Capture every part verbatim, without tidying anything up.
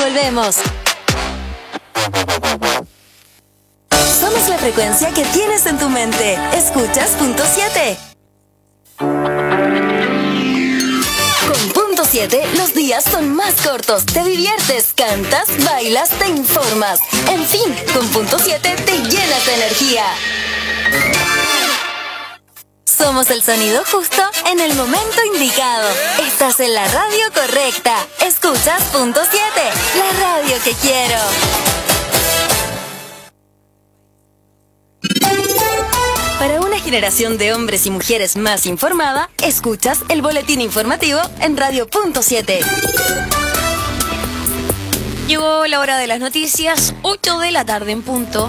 volvemos. Somos la frecuencia que tienes en tu mente. Escuchas Punto siete. Con Punto siete, los días son más cortos. Te diviertes, cantas, bailas, te informas. En fin, con Punto siete te llenas de energía. Somos el sonido justo en el momento indicado. Estás en la radio correcta. Escuchas Punto siete, la radio que quiero. Para una generación de hombres y mujeres más informada, escuchas el boletín informativo en Radio Punto siete. Llegó la hora de las noticias, ocho de la tarde en punto.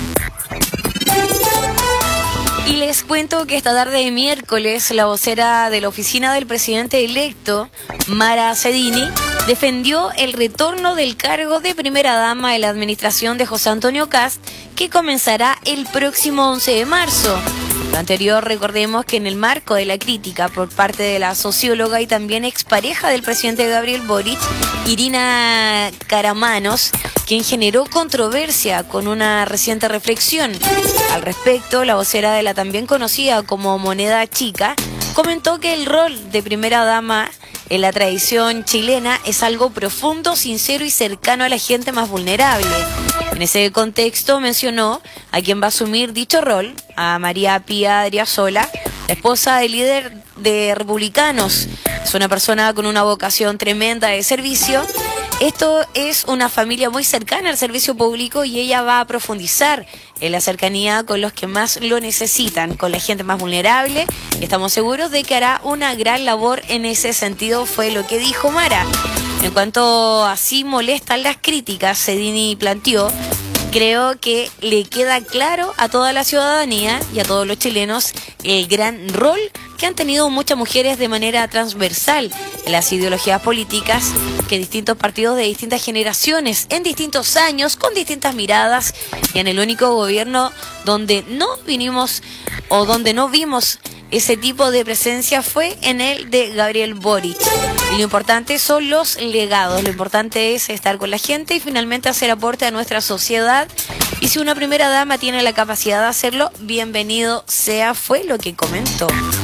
Y les cuento que esta tarde de miércoles, la vocera de la oficina del presidente electo, Mara Cedini, defendió el retorno del cargo de primera dama de la administración de José Antonio Kast, que comenzará el próximo once de marzo. Lo anterior, recordemos que en el marco de la crítica por parte de la socióloga y también expareja del presidente Gabriel Boric, Irina Karamanos, quien generó controversia con una reciente reflexión. Al respecto, la vocera de la también conocida como Moneda Chica comentó que el rol de primera dama en la tradición chilena es algo profundo, sincero y cercano a la gente más vulnerable. En ese contexto mencionó a quien va a asumir dicho rol, a María Pía Adriasola, la esposa del líder de Republicanos. Es una persona con una vocación tremenda de servicio. Esto es una familia muy cercana al servicio público y ella va a profundizar en la cercanía con los que más lo necesitan, con la gente más vulnerable. Estamos seguros de que hará una gran labor en ese sentido, fue lo que dijo Mara. En cuanto a si molestan las críticas, Cedini planteó: creo que le queda claro a toda la ciudadanía y a todos los chilenos el gran rol que han tenido muchas mujeres de manera transversal en las ideologías políticas, que distintos partidos de distintas generaciones, en distintos años, con distintas miradas, y en el único gobierno donde no vinimos o donde no vimos ese tipo de presencia fue en el de Gabriel Boric. Y lo importante son los legados, lo importante es estar con la gente y finalmente hacer aporte a nuestra sociedad. Y si una primera dama tiene la capacidad de hacerlo, bienvenido sea, fue lo que comentó.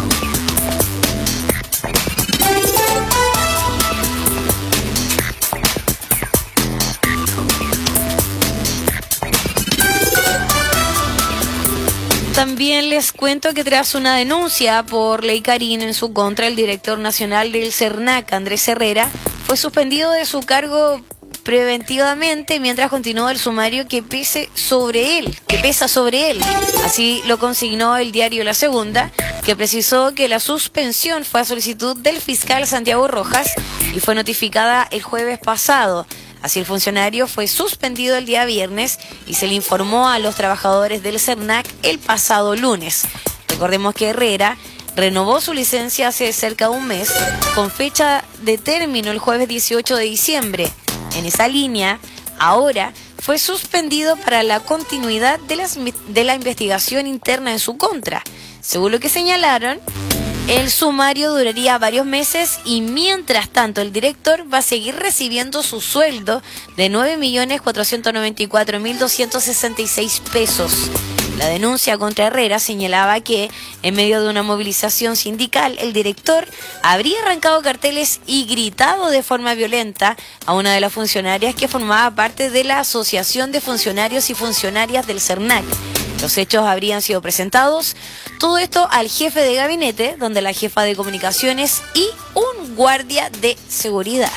También les cuento que tras una denuncia por ley Carín en su contra, el director nacional del CERNAC, Andrés Herrera, fue suspendido de su cargo preventivamente mientras continuó el sumario que pese sobre él, que pesa sobre él. Así lo consignó el diario La Segunda, que precisó que la suspensión fue a solicitud del fiscal Santiago Rojas y fue notificada el jueves pasado. Así el funcionario fue suspendido el día viernes y se le informó a los trabajadores del CERNAC el pasado lunes. Recordemos que Herrera renovó su licencia hace cerca de un mes con fecha de término el jueves dieciocho de diciembre. En esa línea, ahora fue suspendido para la continuidad de, las, de la investigación interna en su contra. Según lo que señalaron, el sumario duraría varios meses y mientras tanto el director va a seguir recibiendo su sueldo de nueve millones cuatrocientos noventa y cuatro mil doscientos sesenta y seis pesos. La denuncia contra Herrera señalaba que en medio de una movilización sindical el director habría arrancado carteles y gritado de forma violenta a una de las funcionarias que formaba parte de la Asociación de Funcionarios y Funcionarias del CERNAC. Los hechos habrían sido presentados, todo esto al jefe de gabinete, donde la jefa de comunicaciones y un guardia de seguridad.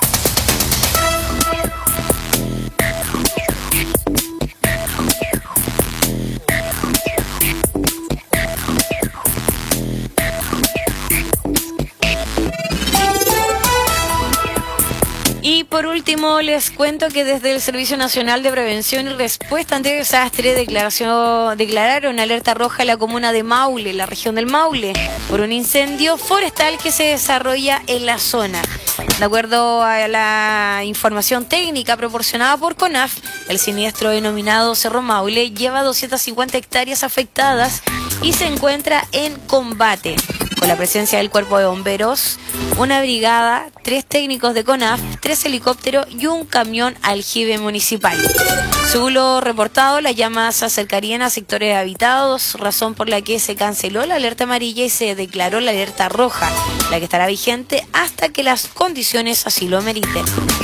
Y por último, les cuento que desde el Servicio Nacional de Prevención y Respuesta ante Desastre declaración, declararon alerta roja en la comuna de Maule, la región del Maule, por un incendio forestal que se desarrolla en la zona. De acuerdo a la información técnica proporcionada por CONAF, el siniestro denominado Cerro Maule lleva doscientas cincuenta hectáreas afectadas y se encuentra en combate. Con la presencia del Cuerpo de Bomberos, una brigada tres técnicos de CONAF, tres helicópteros y un camión aljibe municipal. Según lo reportado, las llamas se acercarían a sectores habitados, razón por la que se canceló la alerta amarilla y se declaró la alerta roja, la que estará vigente hasta que las condiciones así lo meriten.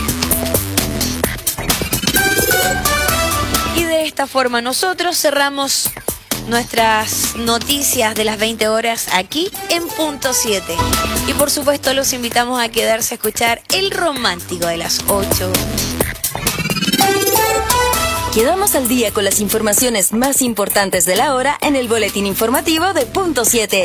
Y de esta forma nosotros cerramos nuestras noticias de las veinte horas aquí en Punto siete. Y por supuesto los invitamos a quedarse a escuchar El Romántico de las ocho. Quedamos al día con las informaciones más importantes de la hora en el boletín informativo de Punto siete.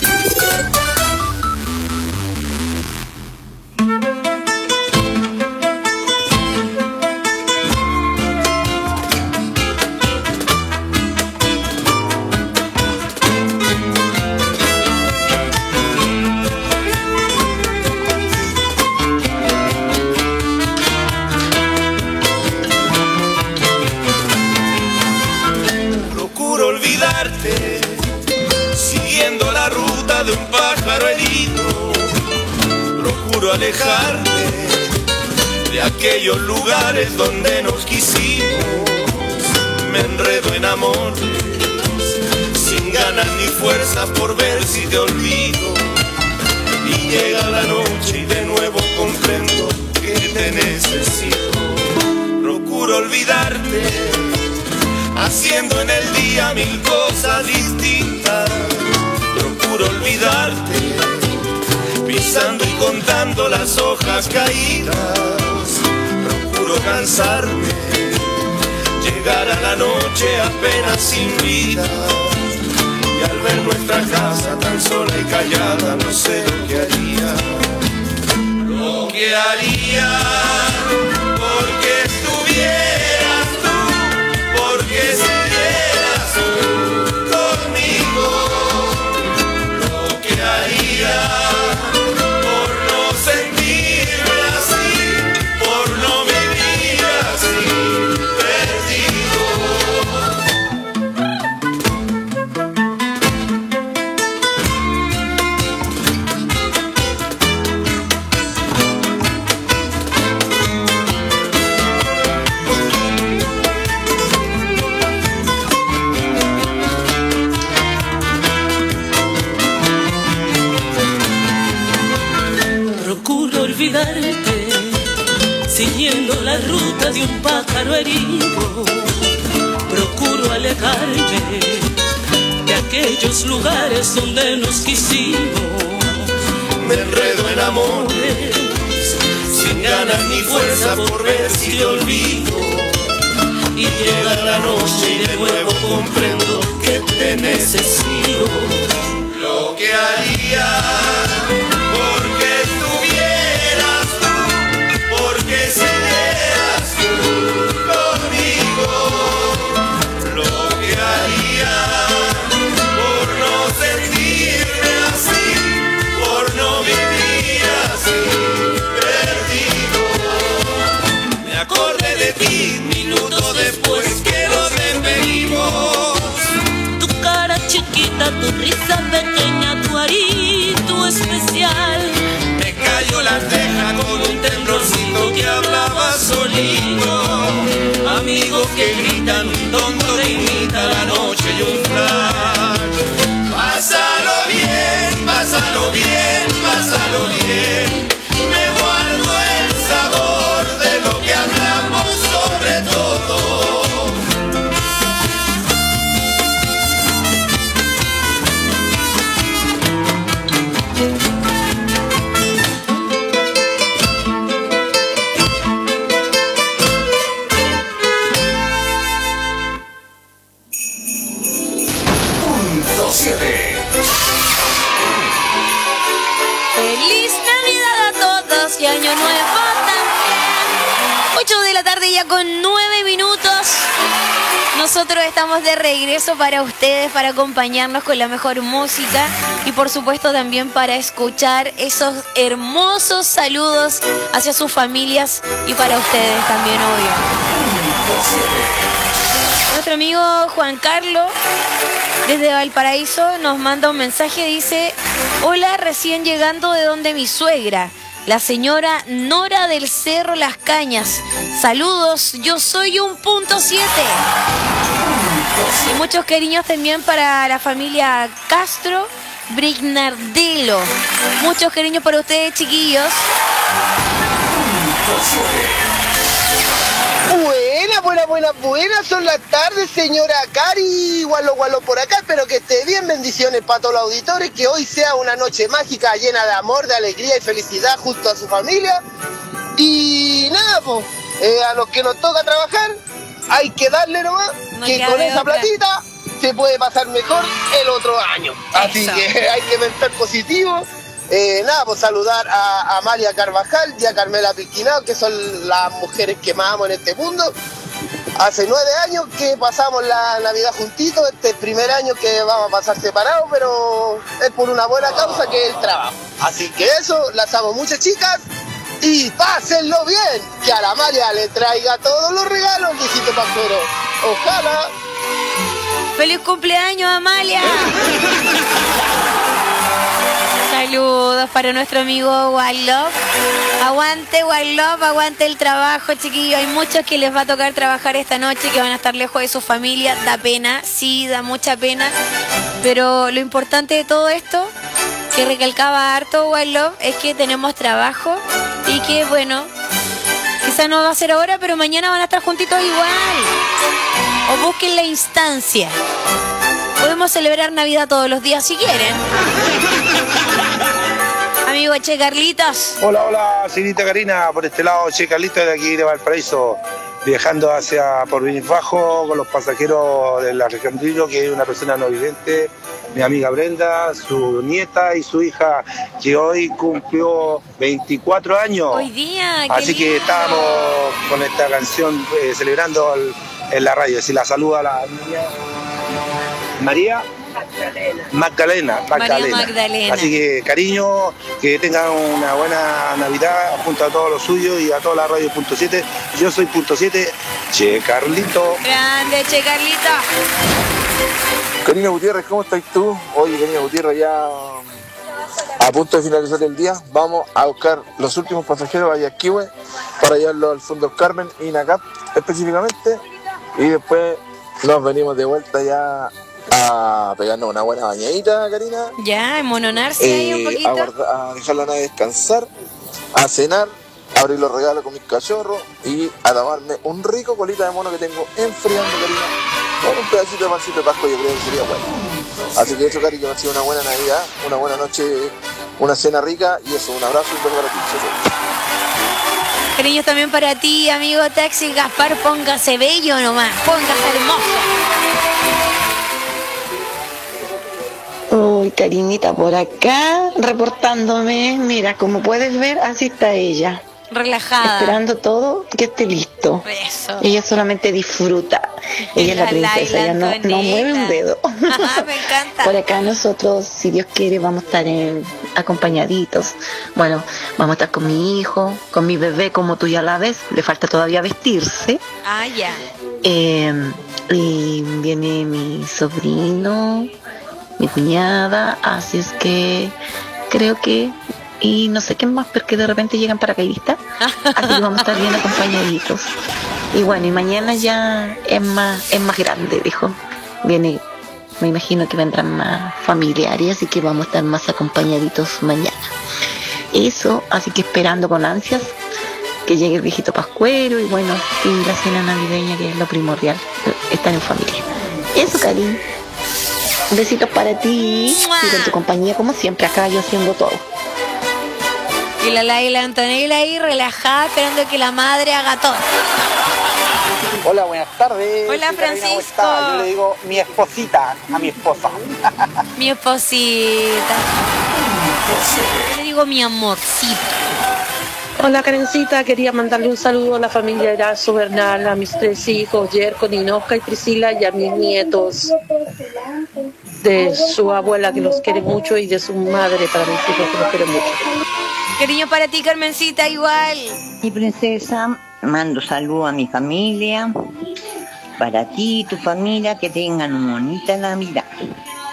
Siguiendo la ruta de un pájaro herido, procuro alejarte de aquellos lugares donde nos quisimos. Me enredo en amores sin ganas ni fuerzas por ver si te olvido. Y llega la noche y de nuevo comprendo que te necesito. Procuro olvidarte, haciendo en el día mil cosas distintas. Procuro olvidarte, pisando y contando las hojas caídas. Procuro cansarme, llegar a la noche apenas sin vida. Y al ver nuestra casa tan sola y callada, no sé lo que haría. Lo que haría porque estuvieras tú, porque siguieras tú conmigo. Lo que haría por no sentirme así, por no vivir así, perdido. Procuro olvidarte, siguiendo la ruta de un pájaro herido. Procuro alejarme de aquellos lugares donde nos quisimos. Me enredo en amores, sin ganas ni fuerza por ver si te olvido. Y llega la noche y de nuevo comprendo que te necesito. Lo que haría porque estuvieras tú, porque siguieras tú conmigo. Lo que haría por no sentirme así, por no vivir así, perdido. Me acordé de ti minutos después que nos despedimos. Tu cara chiquita, tu risa pequeña, tu arito especial. Me cayó la ceja con un temblorcito que hablaba solito. Amigos que gritan, un tonto te imita la noche y un flash. Pásalo bien, pásalo bien, pásalo bien. Me guardo el sabor de lo que hablamos sobre todo. ¡Feliz Navidad a todos y Año Nuevo también! ocho de la tarde ya con nueve minutos. Nosotros estamos de regreso para ustedes, para acompañarnos con la mejor música y por supuesto también para escuchar esos hermosos saludos hacia sus familias y para ustedes también, obvio. Nuestro amigo Juan Carlos desde Valparaíso nos manda un mensaje, dice: hola, recién llegando de donde mi suegra. la señora Nora del Cerro Las Cañas. Saludos, yo soy un punto siete. Y muchos cariños también para la familia Castro Brignardelo. Muchos cariños para ustedes, chiquillos. Buenas, buenas, buenas, buenas son las tardes, señora Cari, gualo, gualo por acá, espero que esté bien, bendiciones para todos los auditores, que hoy sea una noche mágica llena de amor, de alegría y felicidad junto a su familia. Y nada, pues, eh, a los que nos toca trabajar, hay que darle nomás, no que con esa otra. platita se puede pasar mejor el otro año. Así Eso. que hay que pensar positivo. Eh, nada, pues saludar a, a Amalia Carvajal y a Carmela Pisquinao, que son las mujeres que más amo en este mundo. Hace nueve años que pasamos la Navidad juntitos, este es el primer año que vamos a pasar separados, pero es por una buena causa que es el trabajo. Así que eso, las amo muchas, chicas, y pásenlo bien, que a la Amalia le traiga todos los regalos, viejito pascuero. Ojalá. ¡Feliz cumpleaños, Amalia! Saludos para nuestro amigo One Love. Aguante One Love, aguante el trabajo, chiquillos. Hay muchos que les va a tocar trabajar esta noche, que van a estar lejos de su familia. Da pena, sí, da mucha pena. Pero lo importante de todo esto, que recalcaba harto One Love, es que tenemos trabajo y que, bueno, quizás no va a ser ahora, pero mañana van a estar juntitos igual. O busquen la instancia. Podemos celebrar Navidad todos los días si quieren. Amigo Che Carlitos. Hola, hola, señorita Karina, por este lado, Che Carlitos de aquí de Valparaíso, viajando hacia Porvenir Bajo con los pasajeros de la región Río, que es una persona no vidente, mi amiga Brenda, su nieta y su hija, que hoy cumplió veinticuatro años. Hoy día, qué Así que lindo. estábamos con esta canción eh, celebrando el, en la radio. Si la saluda la niña María Magdalena, Magdalena. María Magdalena. Así que cariño, que tengan una buena Navidad junto a todos los suyos y a toda la radio punto siete. Yo soy punto siete, Che Carlito. Grande, Che Carlito. Karina Gutiérrez, ¿cómo estás tú? Oye, Karina Gutiérrez, ya a punto de finalizar el día, vamos a buscar los últimos pasajeros a Yasquihue para llevarlos al Fondo Carmen y Nacap específicamente, y después nos venimos de vuelta ya a pegarnos una buena bañadita, Karina, Ya, mononarse ahí un eh, poquito. a, guarda- a dejar la nave descansar, a cenar, a abrir los regalos con mis cachorros y a tomarme un rico colita de mono que tengo enfriando, Karina, con un pedacito de pancito de Pascua. Yo creo que sería bueno. Así que eso, Cari, que ha sido una buena Navidad, una buena noche, una cena rica, y eso, un abrazo y un beso para ti. Chau, chau. Cariños también para ti, amigo Taxi Gaspar. Póngase bello nomás, póngase hermoso. Uy, Karinita, por acá reportándome. Mira, como puedes ver, así está ella, Relajada. esperando todo que esté listo. Eso. Ella solamente disfruta. Ella es la La princesa, Laila ella no, no Antonieta. mueve un dedo. Me encanta. Por acá nosotros, si Dios quiere, vamos a estar en- acompañaditos. Bueno, vamos a estar con mi hijo, con mi bebé, como tú ya la ves. Le falta todavía vestirse. Ah, ya. Eh, y viene mi sobrino, mi cuñada, así es que creo que, y no sé qué más, porque de repente llegan paracaidistas, así que vamos a estar bien acompañaditos. Y bueno, y mañana ya es más, es más grande, dijo. Viene, me imagino que vendrán más familiares, así que vamos a estar más acompañaditos mañana. Eso, así que esperando con ansias que llegue el viejito pascuero y bueno, y la cena navideña, que es lo primordial, estar en familia. Eso, cariño. Besitos para ti y con tu compañía, como siempre, acá yo haciendo todo. Y la Laila Antonella ahí relajada, esperando que la madre haga todo. Hola, buenas tardes. Hola, Sí, Karina, ¿cómo Francisco. está? Yo le digo mi esposita a mi esposa. Mi esposita. Yo le digo mi amorcito. Hola, Karencita, quería mandarle un saludo a la familia Erazo Bernal, a mis tres hijos, Yerko, Ninoska y Priscila, y a mis nietos, de su abuela que los quiere mucho y de su madre para mis hijos que los quiere mucho. Cariño para ti, Carmencita, igual. Mi princesa, mando saludos a mi familia, para ti y tu familia, que tengan una bonita Navidad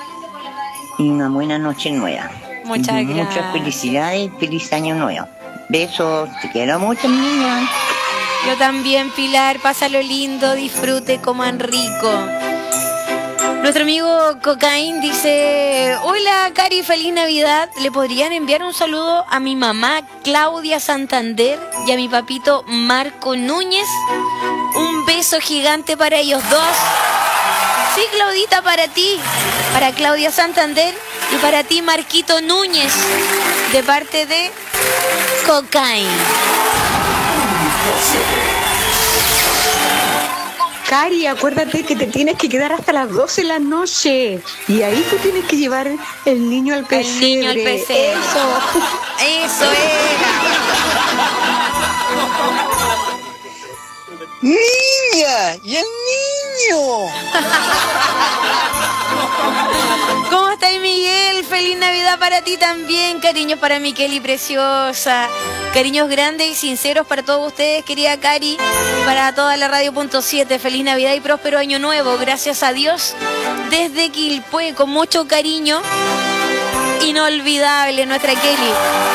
y una buena noche nueva. Muchas y gracias. Muchas felicidades y feliz año nuevo. Besos, te quiero mucho, mi niña. Yo también, Pilar, pásalo lindo, disfrute, coman rico. Nuestro amigo Cocaín dice: hola Cari, feliz Navidad. ¿Le podrían enviar un saludo a mi mamá Claudia Santander y a mi papito Marco Núñez? Un beso gigante para ellos dos. Sí, Claudita, para ti, para Claudia Santander y para ti, Marquito Núñez, de parte de Cocaín. Cari, acuérdate que te tienes que quedar hasta las doce de la noche. Y ahí tú tienes que llevar el niño al pesebre. El niño al pesebre. Eso. Eso era. ¡Niña! ¡Y el niño! ¿Cómo estás, Miguel? Feliz Navidad para ti también. Cariños para Miqueli preciosa. Cariños grandes y sinceros para todos ustedes, querida Cari. Para toda la radio punto siete. Feliz Navidad y próspero año nuevo. Gracias a Dios. Desde Quilpué, con mucho cariño. Inolvidable, nuestra Kelly.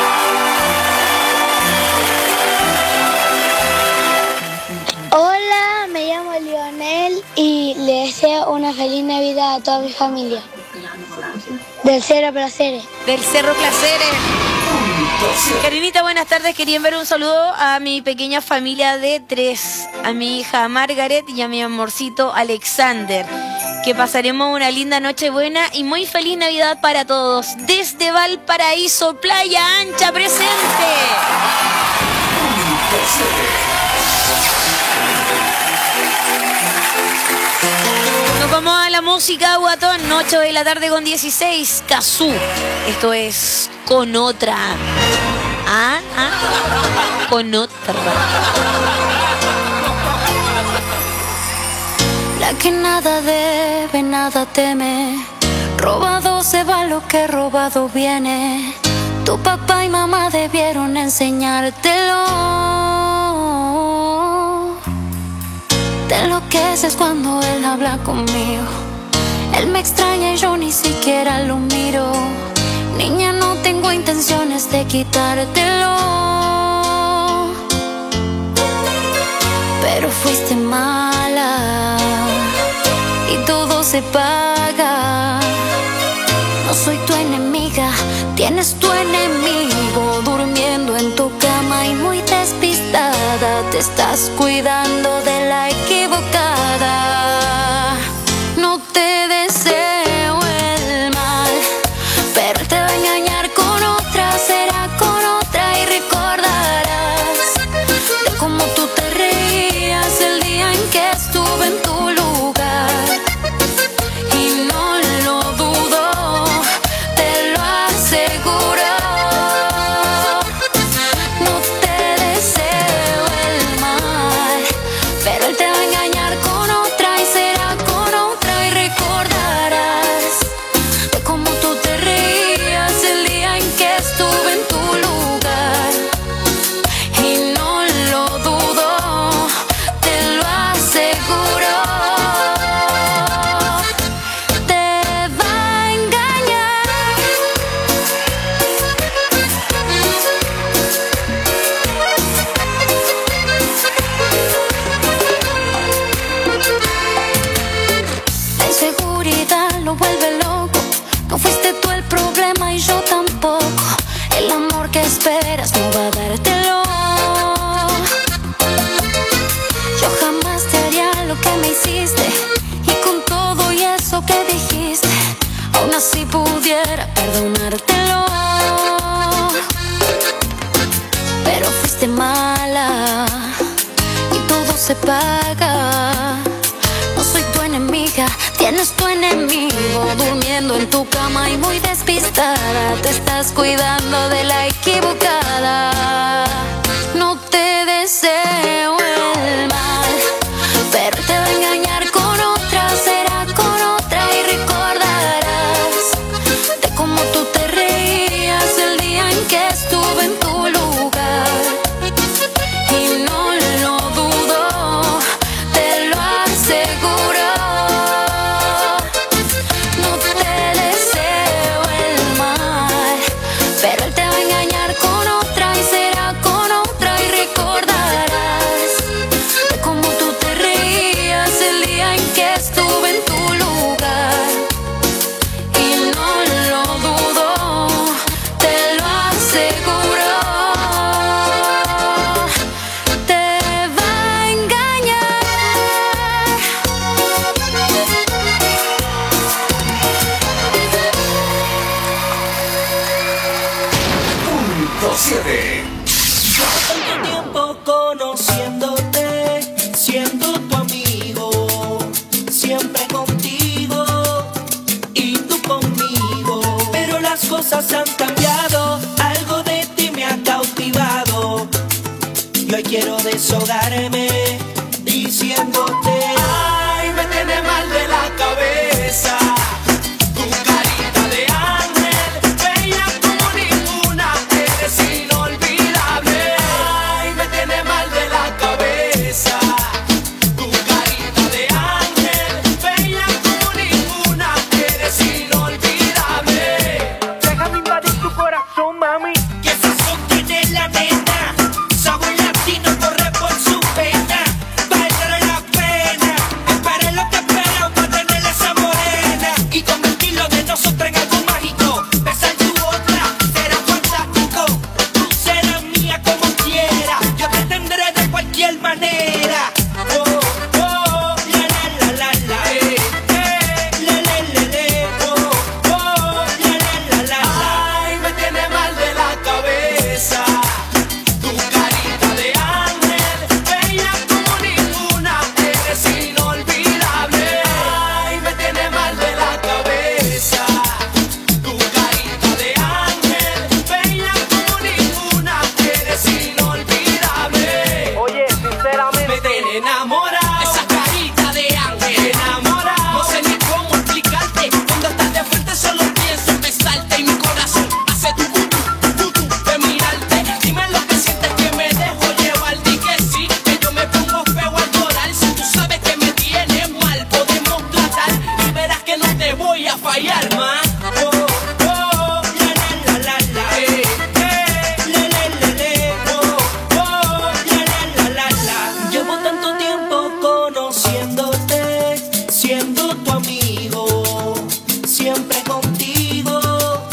Hola, me llamo Lionel y le deseo una feliz Navidad a toda mi familia. Del Cerro Placeres. Del Cerro Placeres. Karinita, buenas tardes. Quería enviar un saludo a mi pequeña familia de tres, a mi hija Margaret y a mi amorcito Alexander. Que pasaremos una linda noche buena y muy feliz Navidad para todos. Desde Valparaíso, Playa Ancha, presente. Nos vamos a la música, guatón. ocho de la tarde con dieciséis. Cazú. Esto es Con Otra. Ah, ah. Con Otra. La que nada debe, nada teme. Robado se va lo que robado viene. Tu papá y mamá debieron enseñártelo. Te enloqueces cuando él habla conmigo. Él me extraña y yo ni siquiera lo miro. Niña, no tengo intenciones de quitártelo, pero fuiste mala y todo se paga. No soy tu enemiga, tienes tu enemigo durmiendo en tu cama y muy despistada. Te estás cuidando de la equivocada. No te deseo el mal, pero él te va a engañar con otra, será con otra y recordarás de cómo tú te reías el día en que estuve en tu lugar. Y no lo dudo, te lo aseguro. No te deseo el mal, pero él te va a engañar con otra y será con otra y recordarás de cómo tú te reías el día en que estuve en tu lugar. Y no lo dudo, te lo aseguro. Te va a engañar. La inseguridad lo vuelve loco. No fuiste tú el problema y yo tampoco. El amor que esperas no va a dártelo. Yo jamás te haría lo que me hiciste. Y con todo y eso que dijiste, aún así pudiera perdonártelo. Pero fuiste mala y todo se paga. No soy tu enemiga, tienes tu enemigo durmiendo en tu cama y muy despistada. Te estás cuidando de la equivocada. No te deseo el mal, pero te va a engañar con otra, será con otra y recordarás de cómo tú te reías el día en que estuve en tu lugar. Y no lo dudo, te lo aseguro. No te deseo el mal, pero él te va a engañar con otra y será con cosas han cambiado, algo de ti me ha cautivado. Y hoy quiero deshogarme diciéndote, ay, me tiene mal de la cabeza. Tu carita de ángel, bella como ninguna, eres inolvidable. Ay, me tiene mal de la cabeza. Tu carita de ángel, bella como ninguna, eres inolvidable. Déjame invadir tu corazón, mami. ¿Qué sazón tiene la nena? Sabor latino corre por su pena. Vale la pena. Espera lo que espera para tener esa morena y convertirlo de nosotros en algo mágico. Besar tu otra será fantástico. Tú serás mía como quiera. Yo te tendré de cualquier manera. Oh, oh, la la la la la, eh, eh, le le le le, oh, oh, la la la la la. Ay, me tiene mal de la cabeza. Tu carita de ángel, bella como ninguna, eres inolvidable. Ay, me tiene mal de la cabeza. Tu carita de ángel, bella como ninguna, eres inolvidable. Oye, sinceramente. Me tiene enamorado, esa carita de ángel, enamorado. No sé ni cómo explicarte, cuando estás de frente solo pienso en besarte y mi corazón hace tu tu tu tu de mirarte. Dime lo que sientes, que me dejo llevar, di que sí, que yo me pongo feo al llorar. Si tú sabes que me tienes mal, podemos tratar y verás que no te voy a fallar más. Oh, oh, la la la la la, eh, eh, le le le le, oh, oh, la la la la la. Llevo tanto tiempo conociéndote, siendo tu amigo, siempre contigo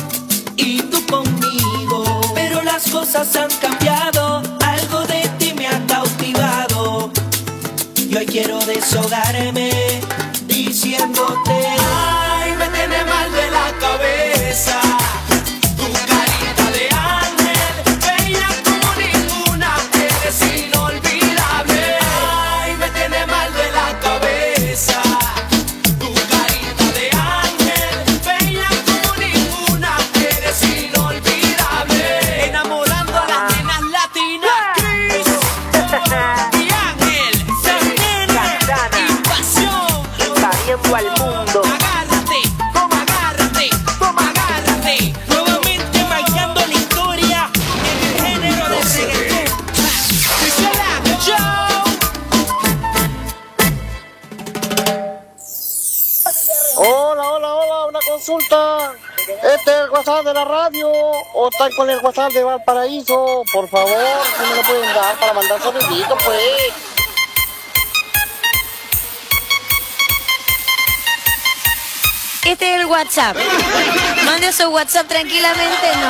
y tú conmigo. Pero las cosas han cambiado, algo de ti me ha cautivado. Y hoy quiero deshogarme diciéndote, ay, me tiene mal de la cabeza. Tu carita de ángel, bella como ninguna, eres inolvidable. Ay, me tiene mal de la cabeza. Tu carita de ángel, bella como ninguna, eres inolvidable. Enamorando a las nenas latinas, Chris y Ángel, Santana, invasión. Invadiendo al mundo. Agárrate, toma, agárrate, toma, agárrate. Nuevamente marcando la historia en el género de reggaetón. Priscila, Joe. Hola, hola, hola, una consulta. Este es el WhatsApp de la radio o están con el WhatsApp de Valparaíso. Por favor, si me lo pueden dar para mandar saluditos, pues. Este es el WhatsApp. Mande su WhatsApp tranquilamente, no.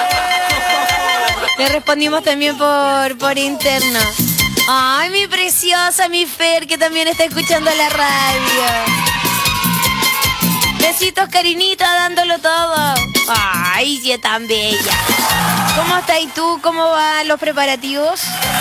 Le respondimos también por, por interno. Ay, mi preciosa, mi Fer, que también está escuchando la radio. Besitos, Karinita, dándolo todo. Ay, sí, es tan bella. ¿Cómo estás y tú? ¿Cómo van los preparativos?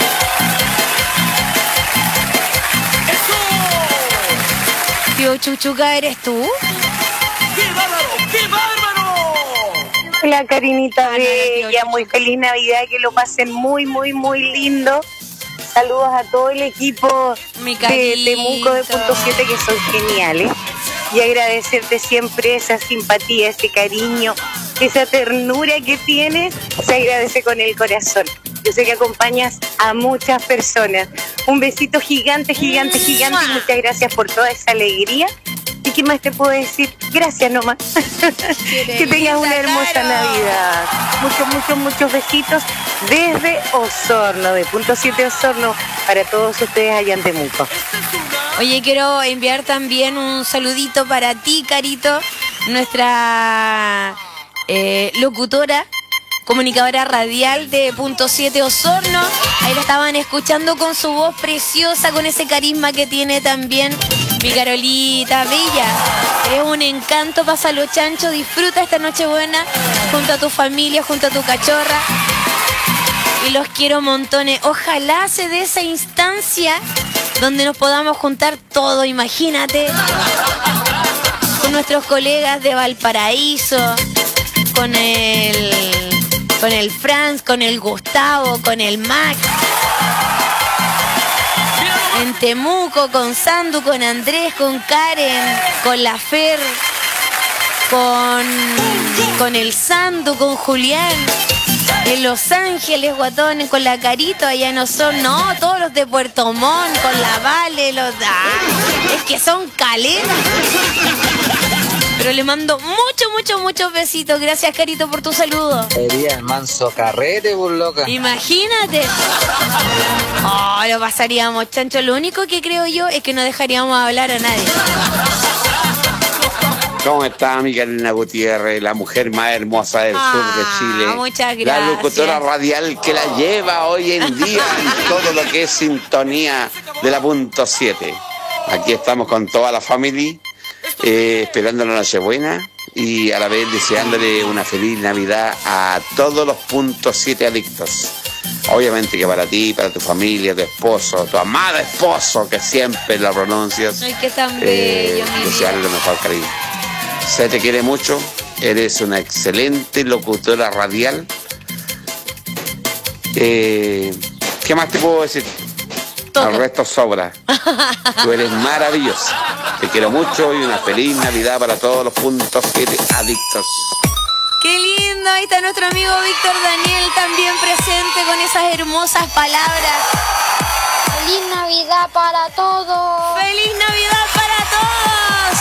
Tío Chuchuca, ¿eres tú? ¡Qué bárbaro! ¡Qué bárbaro! Hola, Karinita Hola, Bella, tío muy feliz Navidad, que lo pasen muy, muy, muy lindo. Saludos a todo el equipo Mi de carito. Temuco de Punto siete, que son geniales. Y agradecerte siempre esa simpatía, ese cariño, esa ternura que tienes, se agradece con el corazón. Yo sé que acompañas a muchas personas. Un besito gigante, gigante, gigante, y muchas gracias por toda esa alegría. ¿Y qué más te puedo decir? Gracias nomás. Que tengas una hermosa Caro. Navidad. Muchos, muchos, muchos besitos desde Osorno, de Punto siete Osorno, para todos ustedes allá en Temuco. Oye, quiero enviar también un saludito para ti, Carito, nuestra eh, locutora, comunicadora radial de Punto siete Osorno. Ahí la estaban escuchando con su voz preciosa, con ese carisma que tiene también mi Carolita Bella. Eres un encanto, pásalo chancho, disfruta esta Nochebuena junto a tu familia, junto a tu cachorra. Y los quiero montones. Ojalá se dé esa instancia donde nos podamos juntar todo, imagínate, con nuestros colegas de Valparaíso, con el, con el Franz, con el Gustavo, con el Max. En Temuco, con Sandu, con Andrés, con Karen, con la Fer, con, con el Sandu, con Julián. En Los Ángeles, guatones, con la Carito, allá no son, no, todos los de Puerto Montt, con la Vale, los... Ah, es que son caletas. Pero le mando muchos, muchos, muchos besitos. Gracias, Carito, por tu saludo. Sería el manso carrete, por loca. Imagínate. Oh, lo pasaríamos, chancho. Lo único que creo yo es que no dejaríamos hablar a nadie. ¿Cómo está mi Karina Gutiérrez, la mujer más hermosa del ah, sur de Chile? Muchas gracias. La locutora radial que la lleva hoy en día en todo lo que es sintonía de la punto siete. Aquí estamos con toda la familia, eh, esperando la Nochebuena y a la vez deseándole una feliz Navidad a todos los punto siete adictos. Obviamente que para ti, para tu familia, tu esposo, tu amado esposo, que siempre lo pronuncias. Ay, qué tan eh, bello, mi desearle lo mejor, cariño. Se te quiere mucho, eres una excelente locutora radial. Eh, ¿Qué más te puedo decir? Todo. Al resto sobra. Tú eres maravillosa. Te quiero mucho y una feliz Navidad para todos los puntos siete adictos. ¡Qué lindo! Ahí está nuestro amigo Víctor Daniel también presente con esas hermosas palabras. ¡Feliz Navidad para todos! ¡Feliz Navidad para todos!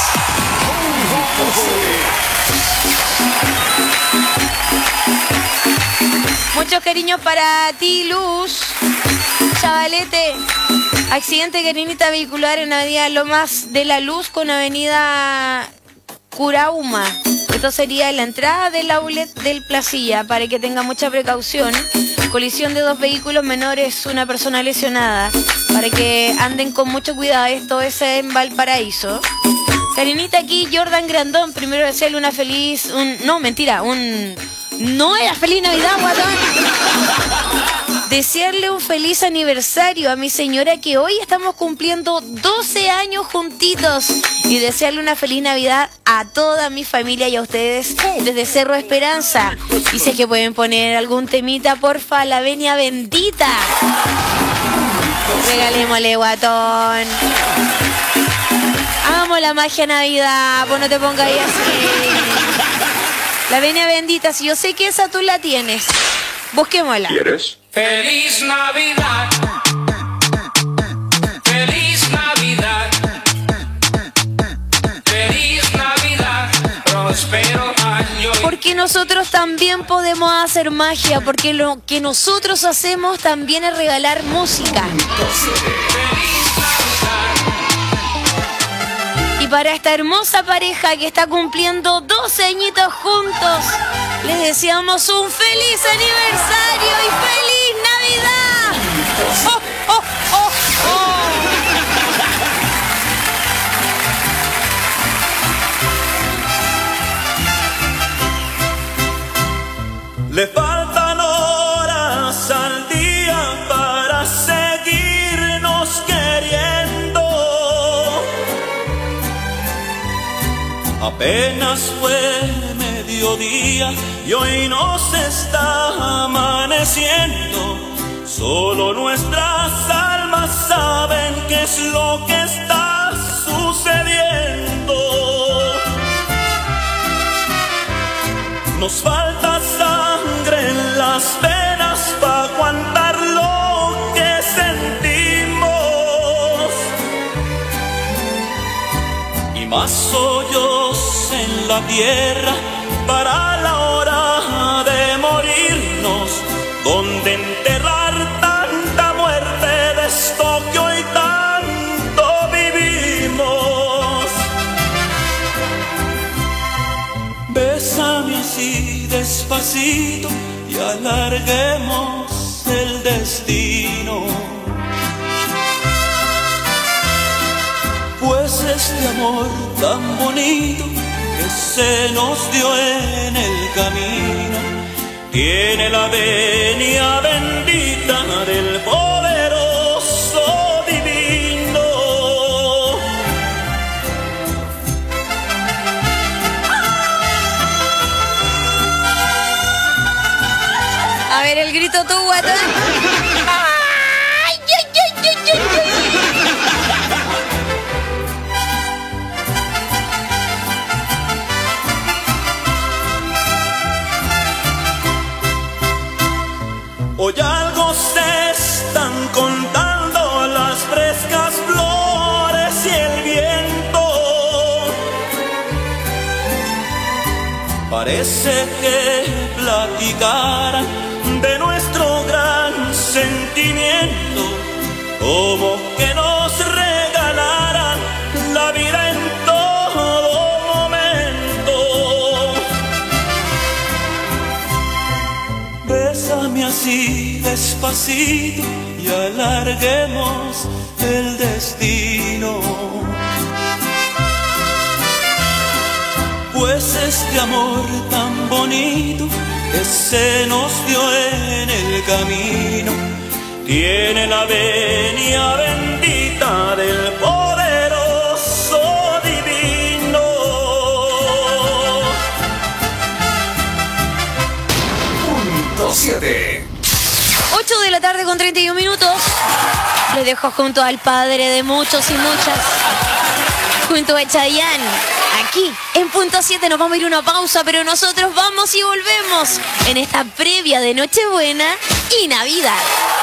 Muchos cariños para ti, Luz. Chavalete. Accidente de carinita vehicular en Avenida Lomas de la Luz con Avenida Curauma. Esto sería la entrada del outlet del Placilla, para que tenga mucha precaución. Colisión de dos vehículos menores, una persona lesionada. Para que anden con mucho cuidado. Esto es en Valparaíso. Karinita, aquí Jordan Grandón. Primero desearle una feliz... Un, no, mentira, un... No era feliz Navidad, guatón. Desearle un feliz aniversario a mi señora, que hoy estamos cumpliendo doce años juntitos. Y desearle una feliz Navidad a toda mi familia y a ustedes desde Cerro Esperanza. Y sé que pueden poner algún temita, porfa, la venia bendita. Regalémosle, guatón. Amo la magia Navidad, pues no te pongas ahí así. La venia bendita, si yo sé que esa tú la tienes, busquémosla. ¿Quieres? Feliz Navidad. Feliz Navidad. Feliz Navidad. Próspero año. Porque nosotros también podemos hacer magia, porque lo que nosotros hacemos también es regalar música. Y para esta hermosa pareja que está cumpliendo doce añitos juntos, les deseamos un feliz aniversario y feliz Navidad. ¡Oh, oh, oh, oh! Le faltan horas al día para seguirnos queriendo. Apenas fue mediodía y hoy nos está amaneciendo. Solo nuestras almas saben qué es lo que está sucediendo. Nos falta sangre en las venas para aguantar lo que sentimos. Y más hoyos en la tierra para la hora de morirnos, donde enterrar tanta muerte de esto que hoy tanto vivimos. Bésame así despacito y alarguemos el destino, pues este amor tan bonito que se nos dio en el camino tiene la venia bendita del poderoso divino. Paquito, tú, guatón. ¡Ay, ay, ay, ay, ay, ay! Hoy algo se están contando las frescas flores y el viento. Parece que platicaran de nuestro gran sentimiento, como que nos regalaran la vida en todo momento. Bésame así despacito y alarguemos el destino, pues este amor tan bonito que se nos dio en el camino tiene la venia bendita del poderoso divino. Punto siete. ocho de la tarde con treinta y un minutos. Le dejo junto al padre de muchos y muchas, junto a Chayanne. Aquí, en Punto siete, nos vamos a ir a una pausa, pero nosotros vamos y volvemos en esta previa de Nochebuena y Navidad.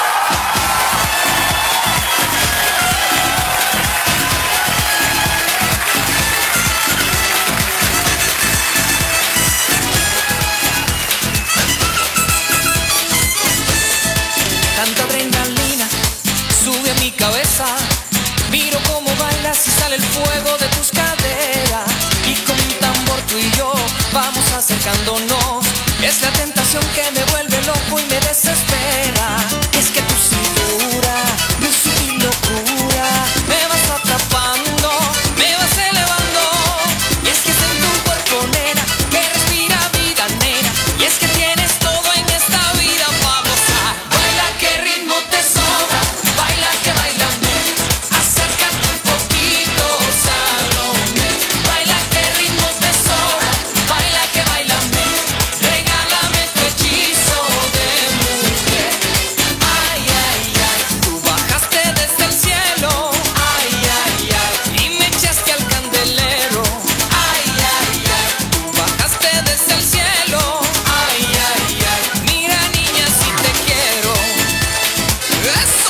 Tanta adrenalina sube a mi cabeza, miro cómo bailas y sale el fuego de tus caderas, y con un tambor tú y yo vamos acercándonos. Es la tentación que me vuelve loco y me desespera. Es que tu cintura, mi sutil locura, me vas atrapando, me vas elevando. Y es que es en tu cuerpo, nena, que respira vida, nena. Y es que tienes todo en esta vida para gozar. Baila que ritmo te sobra, baila que bailame, acércate un poquito, Salomé. Baila que ritmo te sobra, baila que bailame, regálame tu hechizo de mujer. Ay, ay, ay, tú bajaste desde el cielo, ay, ay, ay, y me echaste al candelero. Ay, ay, ay, tú bajaste desde el cielo, ay, ay, ay, mira niña si te quiero. Eso.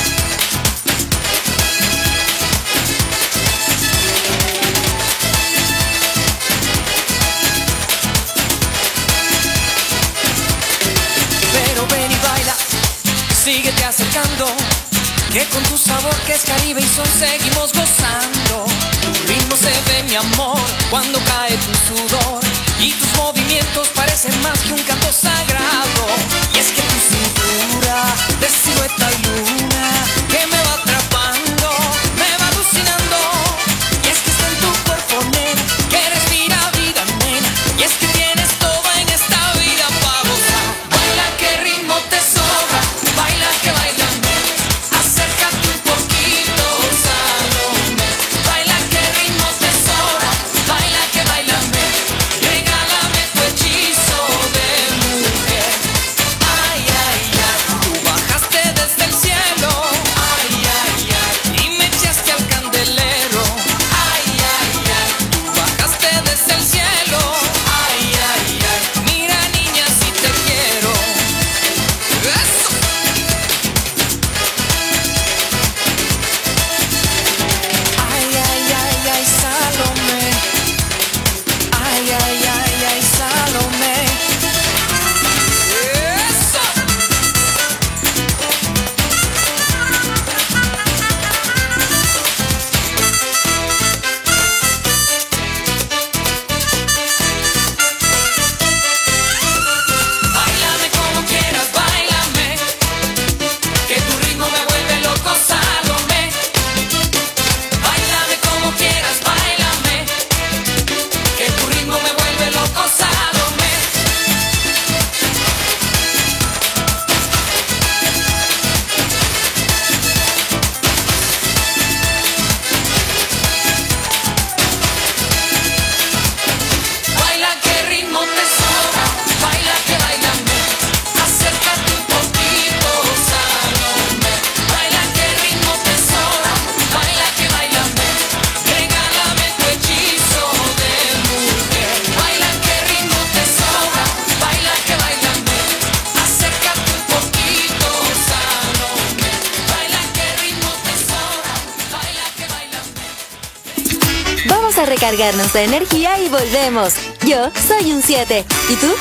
Pero ven y baila, síguete acercando, que con tu sabor que es Caribe y Sol seguimos gozando. Tu ritmo se ve, mi amor, cuando cae tu sudor, y tus movimientos parecen más que un canto sagrado. Y es que tu cintura de silueta y luna, que me va atrapando, me va alucinando. Y es que está en tu cuerpo, nena, que respira vida, nena. Y es que tienes todo en esta vida para gozar. Baila que ritmo te sobra, baila que bailame, acércate un poquito, Salomé. Baila que ritmo te sobra, baila que bailame, regálame tu hechizo de mujer. Ay, ay, ay, tú bajaste desde el cielo, Vamos a recargarnos de energía y volvemos. Yo soy un siete. ¿Y tú?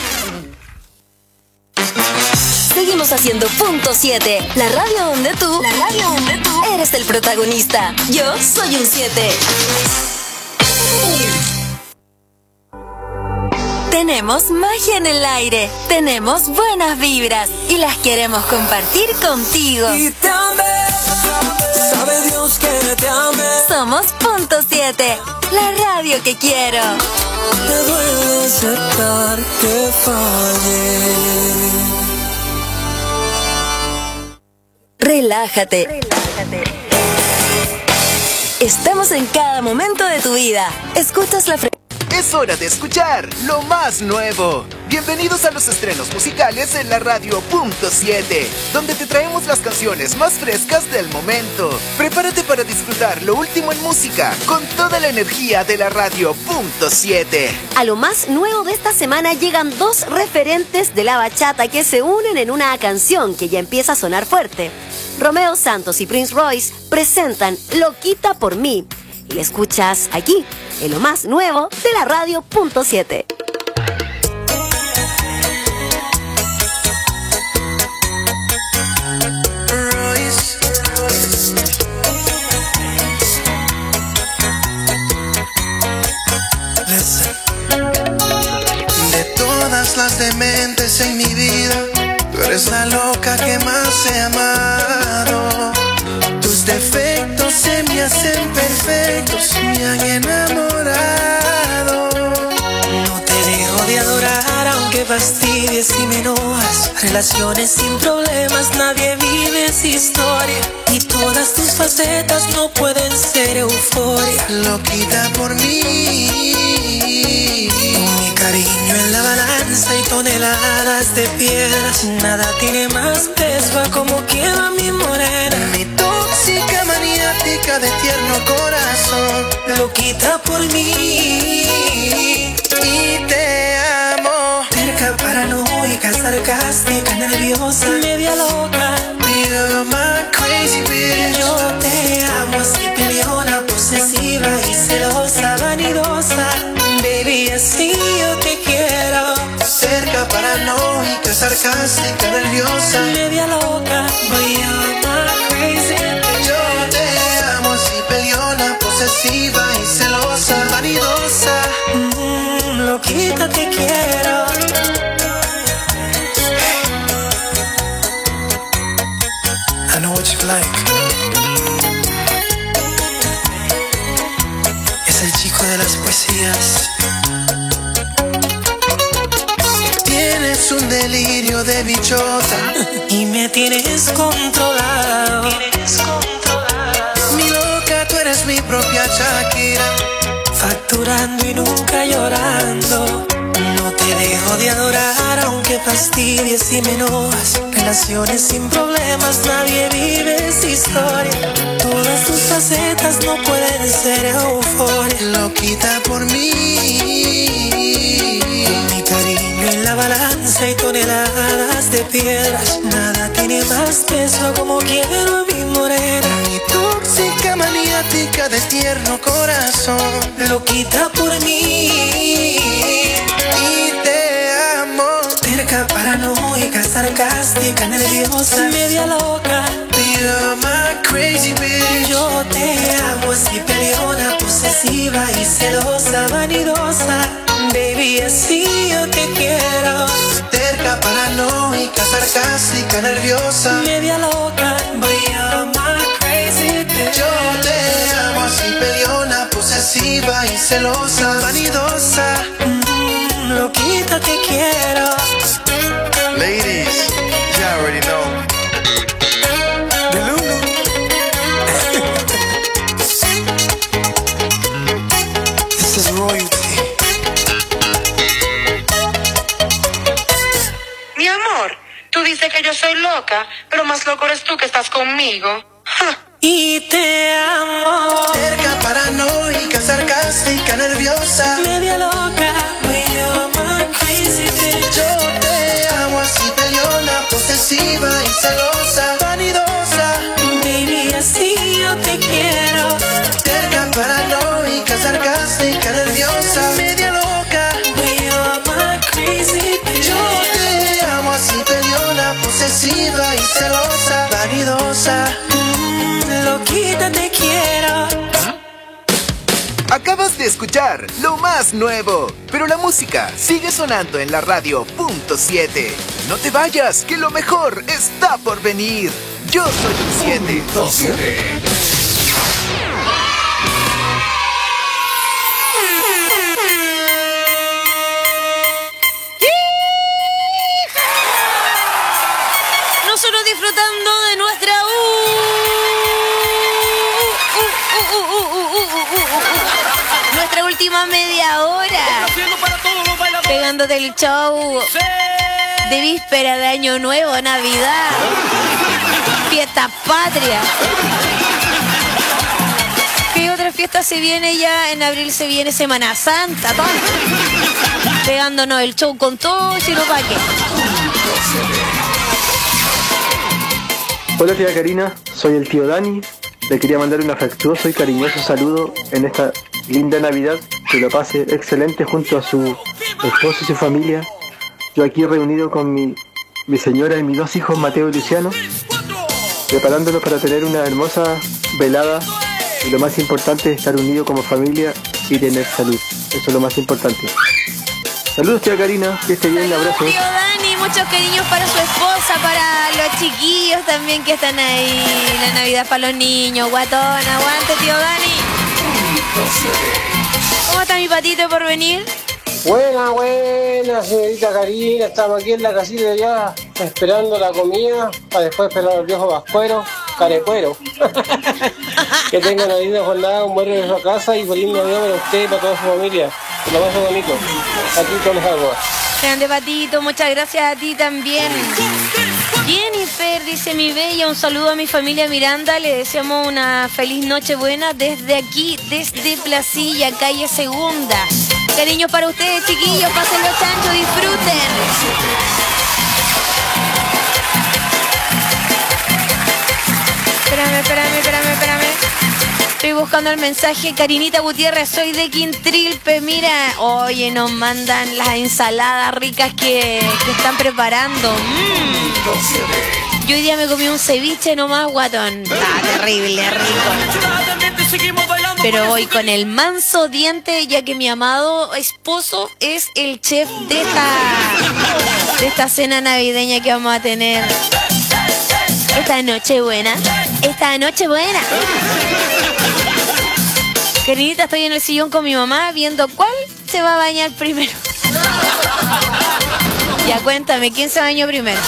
Seguimos haciendo punto siete, la radio donde tú, la radio donde tú eres el protagonista. Yo soy un siete. Tenemos magia en el aire, tenemos buenas vibras y las queremos compartir contigo. Y te amé, sabe Dios que te amé. Somos punto siete, la radio que quiero. Me duele aceptar que fallé. Relájate. Relájate. Estamos en cada momento de tu vida. Escuchas la frecuencia. Es hora de escuchar lo más nuevo. Bienvenidos a los estrenos musicales en la radio punto siete, donde te traemos las canciones más frescas del momento. Prepárate para disfrutar lo último en música con toda la energía de la radio punto siete. A lo más nuevo de esta semana llegan dos referentes de la bachata que se unen en una canción que ya empieza a sonar fuerte. Romeo Santos y Prince Royce presentan Loquita por mí. Y la escuchas aquí, en lo más nuevo de la radio punto siete. De todas las dementes en mi vida, tú eres la loca que más he amado. Tus defectos se me hacen perfectos, me han enamorado. No te dejo de adorar aunque fastidies y me enojas. Relaciones sin problemas, nadie vive esa historia. Y todas tus facetas no pueden ser euforia. Loquita por mí, con mi cariño en la balanza y toneladas de piedras, nada tiene más peso a como queda mi morena. Mi tóxica maniática de tierno corazón, loquita por mí y te amo. Terca, paranoica, sarcástica, nerviosa, media loca. You're my crazy bitch. Yo te amo así, peleona, posesiva y celosa, vanidosa. Baby, así yo te quiero. Cerca, paranoica, sarcástica, nerviosa, media loca. But you're my crazy bitch. Yo te amo así, peleona, posesiva y celosa, vanidosa. Mm, loquita te quiero. I know what you like. Es el chico de las poesías. Tienes un delirio de bichota y me tienes controlado. Tienes controlado. Mi loca, tú eres mi propia Shakira, facturando y nunca llorando. No te dejo de adorar aunque fastidies y me enojas. Relaciones sin problemas, nadie vive esa historia. Todas tus facetas no pueden ser euforia. Loquita por mí, con mi cariño en la balanza y toneladas de piedras, nada tiene más peso como quiero a mi morena. Mi tóxica maniática de tierno corazón, loquita por mí y te amo. Terca, paranoica, sarcástica, nerviosa, media loca. You're my crazy bitch. Yo te amo así, peleona, posesiva y celosa, vanidosa. Baby, así yo te quiero. Terca, paranoica, sarcástica, nerviosa, media loca. But you're my crazy bitch. Yo te amo así, peleona, posesiva y celosa, vanidosa. Mm, loquita te quiero. Ladies, you already know. This is royalty. Mi amor, tú dices que yo soy loca, pero más loco eres tú que estás conmigo. Ja. Y te amo. Terca, paranoica, sarcástica, nerviosa, media loca. But you're my crazy bitch. Yo te amo así, peleona, posesiva y celosa, vanidosa. Baby, así yo te quiero. Terca, paranoica, sarcástica, Acabas de escuchar lo más nuevo, pero la música sigue sonando en la radio punto siete. No te vayas, que lo mejor está por venir. Yo soy el siete. Punto siete. Nosotros disfrutando de nuestra U. Uh, uh, uh, uh, uh, uh, uh, uh, uh. Nuestra última media hora. Pegándote el show de víspera de Año Nuevo, Navidad, fiesta patria. ¿Qué otra fiesta se viene ya? En abril se viene Semana Santa, todo. Pegándonos el show con todo, si no pa' qué. Hola tía Karina, soy el tío Dani. Le quería mandar un afectuoso y cariñoso saludo en esta linda Navidad. Que lo pase excelente junto a su esposo y su familia. Yo aquí reunido con mi, mi señora y mis dos hijos, Mateo y Luciano, preparándonos para tener una hermosa velada. Y lo más importante es estar unidos como familia y tener salud. Eso es lo más importante. Saludos tía Karina, que esté bien, un abrazo. Tío Dani, muchos cariños para su esposa, para los chiquillos también que están ahí. La Navidad para los niños, guatón, aguante tío Dani. ¿Cómo está mi patito por venir? Buena, buena, señorita Karina. Estamos aquí en la casita ya esperando la comida para después esperar al viejo vascuero, carecuero. Que tenga una linda jornada, un buen regreso a casa y feliz Navidad para usted y para toda su familia. Que lo pase bonito. Aquí con los aguas. Grande patito, muchas gracias a ti también. Jennifer dice: mi bella, un saludo a mi familia Miranda, le deseamos una feliz noche buena desde aquí, desde Placilla, calle Segunda. Cariños para ustedes, chiquillos, pásenlo chancho, disfruten. Espérame, espérame, espérame, espérame. Estoy buscando el mensaje. Karinita Gutiérrez, soy de Quintrilpe. Mira, oye, nos mandan las ensaladas ricas que, que están preparando. Mm. Yo hoy día me comí un ceviche nomás, guatón. Ah, terrible, rico. Pero voy con el manso diente, ya que mi amado esposo es el chef de esta, de esta cena navideña que vamos a tener. Esta noche buena. Esta noche buena. Queridita, estoy en el sillón con mi mamá viendo cuál se va a bañar primero. Ya cuéntame, ¿quién se bañó primero?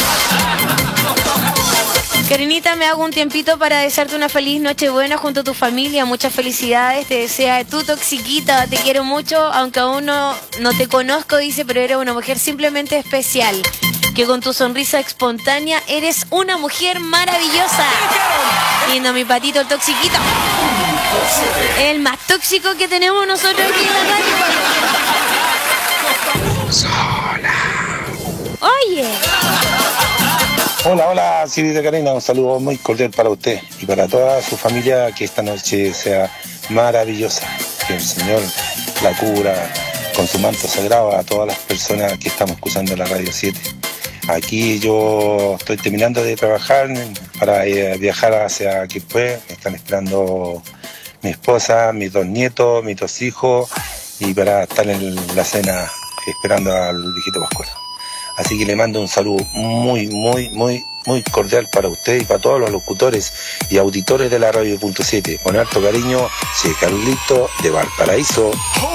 Karinita, me hago un tiempito para desearte una feliz noche buena junto a tu familia. Muchas felicidades, te desea tu toxiquita. Te quiero mucho, aunque aún no, no te conozco, dice, pero eres una mujer simplemente especial. Que con tu sonrisa espontánea eres una mujer maravillosa. Lindo mi patito, el toxiquito. El más tóxico que tenemos nosotros aquí en la radio. Sola. Oye. Hola, hola, señorita Karina, un saludo muy cordial para usted y para toda su familia, que esta noche sea maravillosa, que el Señor la cubra con su manto sagrado a todas las personas que estamos escuchando la Radio siete. Aquí yo estoy terminando de trabajar para eh, viajar hacia Quilpué. Me están esperando mi esposa, mis dos nietos, mis dos hijos, y para estar en la cena esperando al viejito Pascual. Así que le mando un saludo muy, muy, muy, muy cordial para usted y para todos los locutores y auditores de la Radio punto siete. Con harto cariño, Che Carlito de Valparaíso.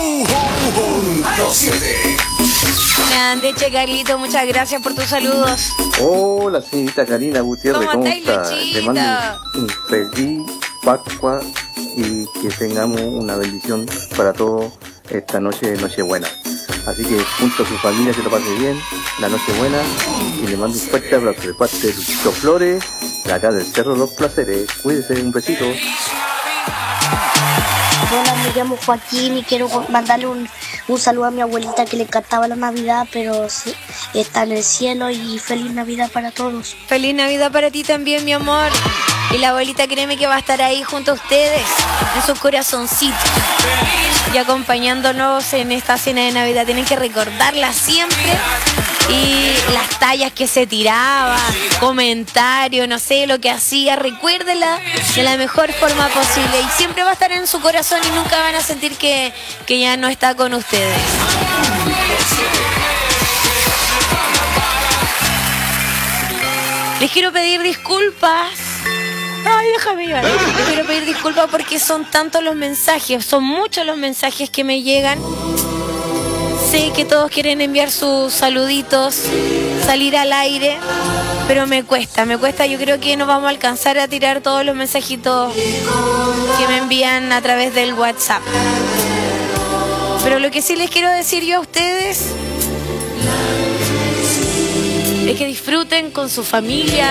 Grande, Che Carlito, muchas gracias por tus saludos. Hola, señorita Karina Gutiérrez, ¿cómo, ¿cómo está? Luchito? Le mando un feliz Pascua y que tengamos una bendición para todos esta noche, Nochebuena. Así que junto a su familia que lo pase bien, la noche buena, y le mando un fuerte abrazo de parte de Luchito Flores, de acá del Cerro Los Placeres. Cuídese, un besito. Hola, me llamo Joaquín y quiero mandarle un, un saludo a mi abuelita que le encantaba la Navidad, pero sí, está en el cielo, y feliz Navidad para todos. Feliz Navidad para ti también, mi amor. Y la abuelita, créeme que va a estar ahí junto a ustedes, en su corazoncito, y acompañándonos en esta cena de Navidad. Tienen que recordarla siempre y las tallas que se tiraba, comentarios, no sé, lo que hacía, recuérdela de la mejor forma posible y siempre va a estar en su corazón y nunca van a sentir que, que ya no está con ustedes. Les quiero pedir disculpas. Ay, déjame ir. Les quiero pedir disculpas porque son tantos los mensajes, son muchos los mensajes que me llegan. Sé que todos quieren enviar sus saluditos, salir al aire, pero me cuesta, me cuesta. Yo creo que no vamos a alcanzar a tirar todos los mensajitos que me envían a través del WhatsApp. Pero lo que sí les quiero decir yo a ustedes es que disfruten con su familia.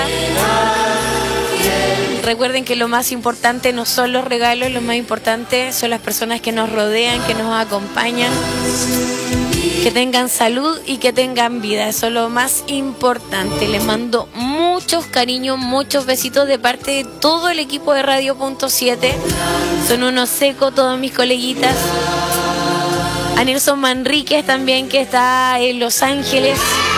Recuerden que lo más importante no son los regalos, lo más importante son las personas que nos rodean, que nos acompañan. Que tengan salud y que tengan vida, eso es lo más importante. Les mando muchos cariños, muchos besitos de parte de todo el equipo de Radio Punto siete. Son unos secos todos mis coleguitas. A Nelson Manríquez también, que está en Los Ángeles,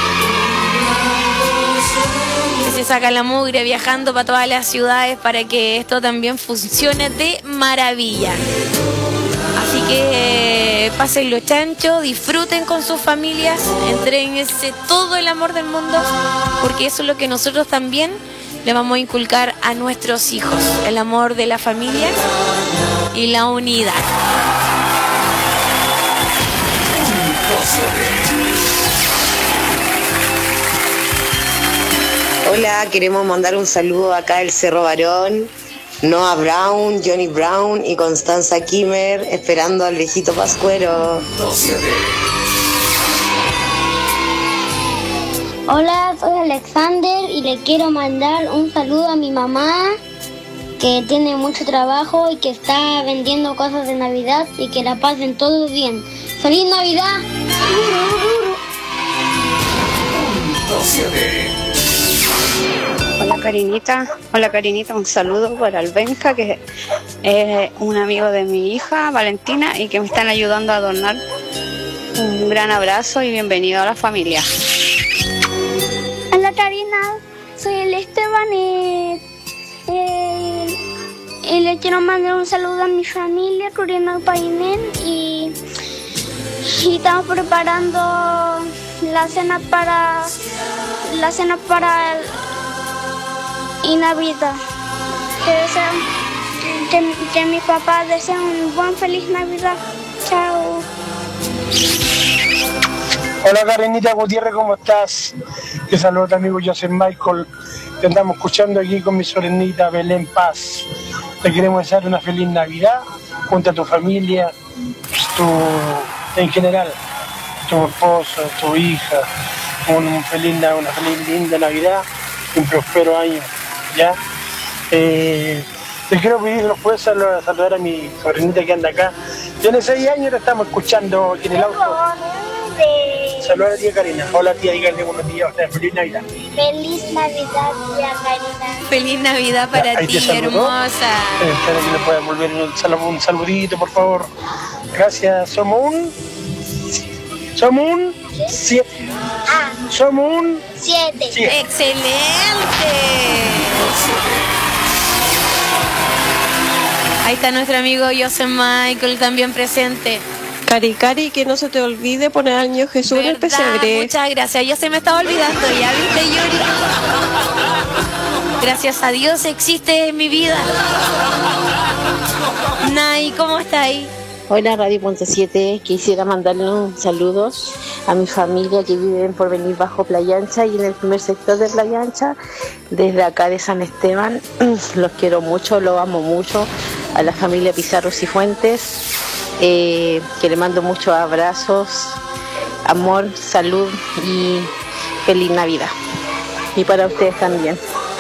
que se saca la mugre viajando para todas las ciudades para que esto también funcione de maravilla. Así que pasen los chanchos, disfruten con sus familias, entréguense todo el amor del mundo, porque eso es lo que nosotros también le vamos a inculcar a nuestros hijos, el amor de la familia y la unidad. Hola, queremos mandar un saludo acá del Cerro Barón. Noah Brown, Johnny Brown y Constanza Kimmer esperando al viejito Pascuero. Hola, soy Alexander y le quiero mandar un saludo a mi mamá que tiene mucho trabajo y que está vendiendo cosas de Navidad y que la pasen todos bien. ¡Feliz Navidad! Hola Karinita, hola Karinita, un saludo para Albenca, que es un amigo de mi hija Valentina y que me están ayudando a donar. Un gran abrazo y bienvenido a la familia. Hola Karina, soy el Esteban y, y, y le quiero mandar un saludo a mi familia, Corina Painén, y, y estamos preparando la cena para la cena para el y Navidad. Que, desean, que, que mi papá desea un buen feliz Navidad. Chao. Hola Karenita Gutiérrez, ¿cómo estás? Te saludo a tu amigo Joseph Michael. Te andamos escuchando aquí con mi sobrinita Belén Paz. Te queremos desear una feliz Navidad junto a tu familia, tu, en general, tu esposo, tu hija. Un feliz, una feliz linda Navidad y un próspero año. ¿Ya? Eh, te quiero pedir, ¿nos puedes saludar, saludar a mi sobrinita que anda acá? Tiene seis años y la estamos escuchando aquí en el auto. Saluda a la tía Karina. Hola tía, díganle buenos días, o sea, feliz Navidad. Feliz Navidad, tía Karina. Feliz Navidad para ya, ti, hermosa. Eh, espero que le pueda volver un, sal un saludito, por favor. Gracias. Somos un... Somos un... Siete. Ah. Somos un... Siete. Siete. ¡Excelente! Ahí está nuestro amigo Joseph Michael también presente. Cari, Cari, que no se te olvide poner al niño Jesús en el pesebre. Muchas gracias, ya se me estaba olvidando, ya viste, Yuri. Gracias a Dios existe en mi vida. Nay, ¿cómo está ahí? Hola Radio Punto siete, quisiera mandarle un saludo a mi familia que vive en Porvenir Bajo Playa Ancha y en el primer sector de Playa Ancha, desde acá de San Esteban. Los quiero mucho, los amo mucho, a la familia Pizarro Cifuentes, eh, que le mando muchos abrazos, amor, salud y feliz Navidad. Y para ustedes también.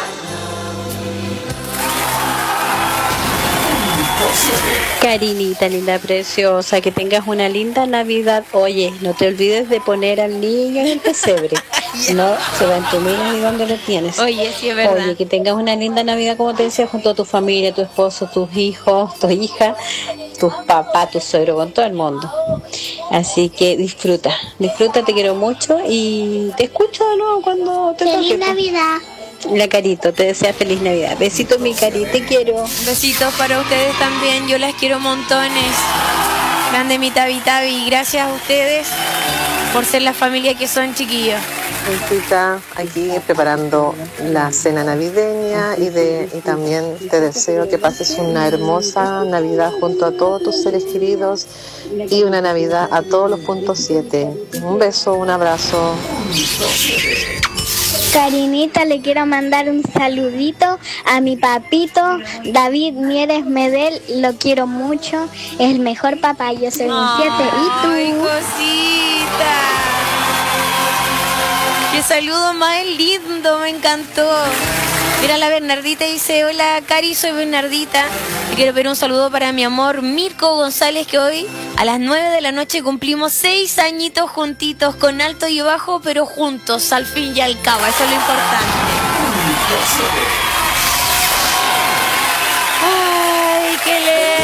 Karinita, linda preciosa, que tengas una linda Navidad. Oye, no te olvides de poner al niño en el pesebre. no se va en tu mira ni donde lo tienes. Oye, sí es verdad. Oye, que tengas una linda Navidad, como te decía, junto a tu familia, tu esposo, tus hijos, tu hija, tus papás, tu suegro, con todo el mundo. Así que disfruta, disfruta, te quiero mucho y te escucho de nuevo cuando te toque. ¡Feliz Navidad! La Carito, te desea feliz Navidad. Besitos, mi Cari, te quiero. Besitos para ustedes también, yo las quiero montones. Grande mi Tabi Tabi, gracias a ustedes por ser la familia que son, chiquillos. Teresita, aquí preparando la cena navideña y, de, y también te deseo que pases una hermosa Navidad junto a todos tus seres queridos y una Navidad a todos los puntos siete. Un beso, un abrazo. Karinita, le quiero mandar un saludito a mi papito, David Mieres Medel, lo quiero mucho, es el mejor papá, yo soy un siete, ¿y tú? ¡Ay, cosita! ¡Qué saludo más lindo! Me encantó. Mira, la Bernardita dice, hola Cari, soy Bernardita. Y quiero pedir un saludo para mi amor Mirko González, que hoy a las nueve de la noche cumplimos seis añitos juntitos, con alto y bajo, pero juntos, al fin y al cabo. Eso es lo importante. ¡Ay, qué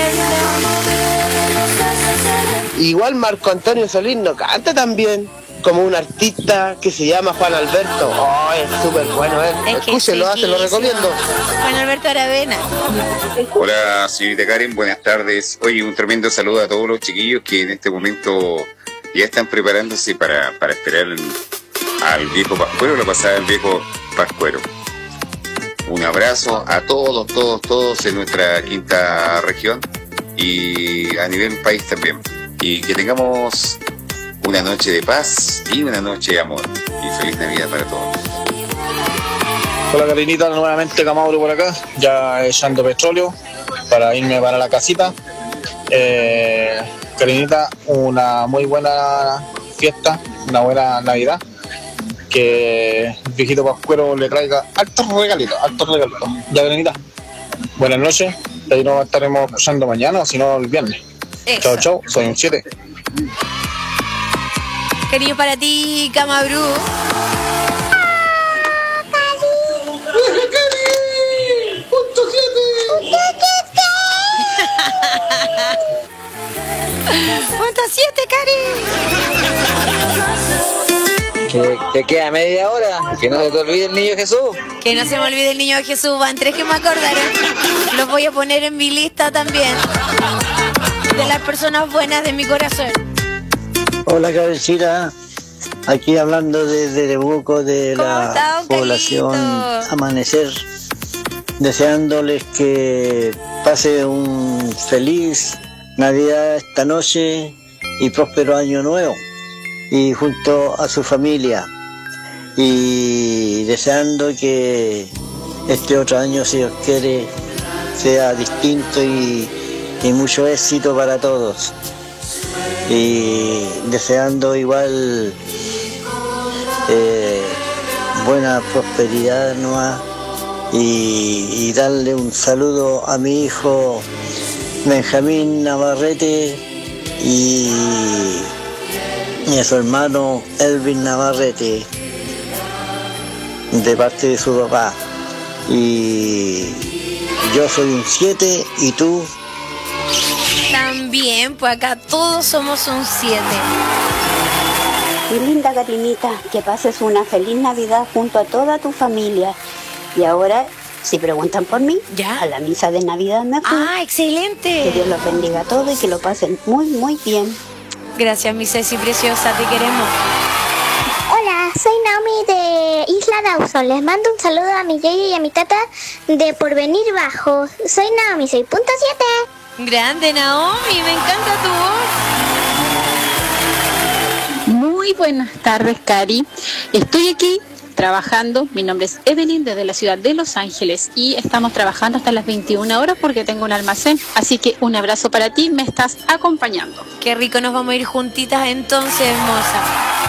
lindo! Igual Marco Antonio Solís no canta también, como un artista que se llama Juan Alberto. Oh, es súper bueno, ¿eh? Es que Escúchenlo, se lo recomiendo. Juan Alberto Aravena. Hola, señorita Karen, buenas tardes. Oye, un tremendo saludo a todos los chiquillos que en este momento ya están preparándose para, para esperar al viejo Pascuero, la pasada del viejo Pascuero. Un abrazo a todos, todos, todos en nuestra quinta región y a nivel país también. Y que tengamos una noche de paz y una noche de amor. Y feliz Navidad para todos. Hola Karinita, nuevamente Camauro por acá, ya echando petróleo para irme para la casita. Eh, Karinita, una muy buena fiesta, una buena Navidad. Que el viejito Pascuero le traiga altos regalitos, altos regalitos. Ya Karinita, buenas noches, ahí nos estaremos escuchando mañana o si no el viernes. Eso. Chao, chao, soy un siete. Cariño para ti, Camabru. Punto siete, Cari. Que, que queda media hora, que no se te olvide el niño Jesús. Que no se me olvide el niño Jesús, van tres que me acordaron. Los voy a poner en mi lista también de las personas buenas de mi corazón. Hola Cabecita, aquí hablando desde Temuco de la está, población Carlito? Amanecer, deseándoles que pase un feliz Navidad esta noche y próspero año nuevo y junto a su familia y deseando que este otro año, si Dios quiere, sea distinto y, y mucho éxito para todos. Y deseando igual eh, buena prosperidad nomás y, y darle un saludo a mi hijo Benjamín Navarrete y, y a su hermano Elvin Navarrete de parte de su papá. Y yo soy un siete y tú. También, pues acá todos somos un siete. Mi linda Karinita, que pases una feliz Navidad junto a toda tu familia. Y ahora, si preguntan por mí, ¿ya? A la misa de Navidad me fui. ¡Ah, excelente! Que Dios los bendiga a todos y que lo pasen muy, muy bien. Gracias, mi Ceci preciosa, te queremos. Hola, soy Naomi de Isla Dawson. Les mando un saludo a mi yeye y a mi tata de Porvenir Bajo. Soy Naomi, seis punto siete. Grande Naomi, me encanta tu voz. Muy buenas tardes, Cari. Estoy aquí trabajando. Mi nombre es Evelyn desde la ciudad de Los Ángeles y estamos trabajando hasta las veintiuna horas porque tengo un almacén. Así que un abrazo para ti, me estás acompañando. Qué rico, nos vamos a ir juntitas entonces, hermosa.